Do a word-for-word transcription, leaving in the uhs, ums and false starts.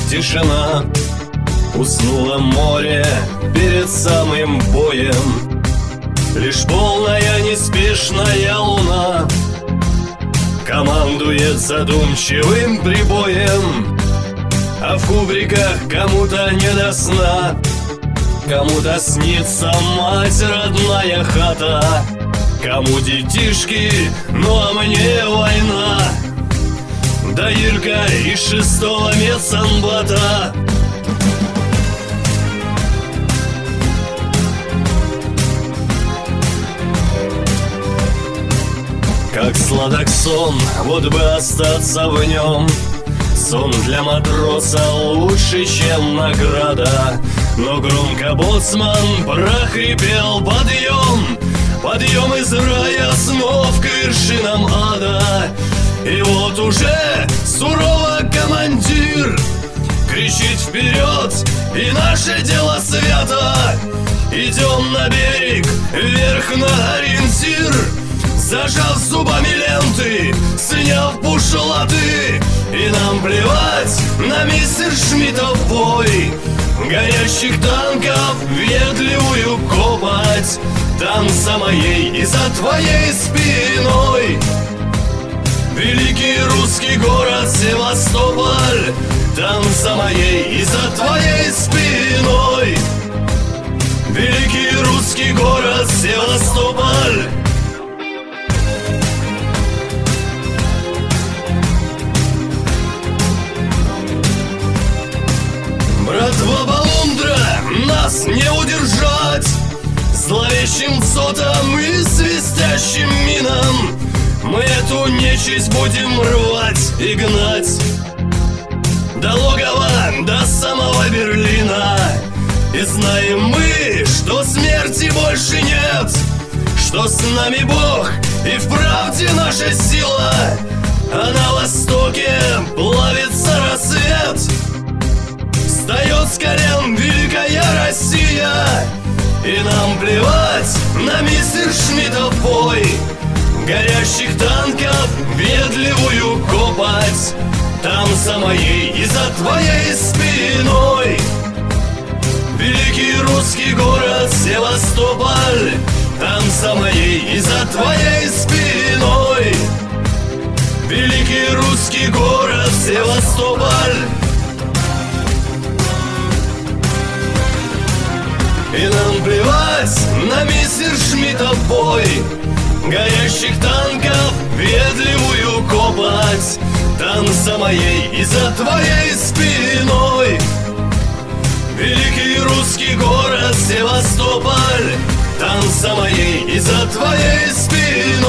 тишина. Уснуло море перед самым боем, лишь полная неспешная луна командует задумчивым прибоем. А в кубриках кому-то не до сна, кому-то снится мать родная хата, кому детишки, ну а мне война. Да Ирка из шестого медсанбата. Как сладок сон, вот бы остаться в нем. Сон для матроса лучше, чем награда. Но громко боцман прохрипел: подъем, подъем из рая снов к вершинам ада. И вот уже сурово командир кричит вперед, и наше дело свято. Идем на берег, вверх на ориентир, зажав зубами ленты, сняв бушлаты. И нам плевать на мистер Шмидтов бой, горящих танков ведливую копоть. Там за моей и за твоей спиной великий русский город Севастополь. Там за моей и за твоей спиной великий русский город Севастополь. Братва Балундра, нас не удержать зловещим цотом и свистящим минам. Мы эту нечисть будем рвать и гнать до логова, до самого Берлина. И знаем мы, что смерти больше нет, что с нами Бог и в правде наша сила. А на востоке плавится рассвет, встает с колен великая Россия. И нам плевать на мистер Шмидтов бой, горящих танков ведливую копоть. Там за моей и за твоей спиной великий русский город Севастополь. Там за моей и за твоей спиной великий русский город Севастополь. И нам плевать на мистер Шмидтов бой, горящих танков ведливую копоть. Там за моей и за твоей спиной великий русский город Севастополь. Там за моей и за твоей спиной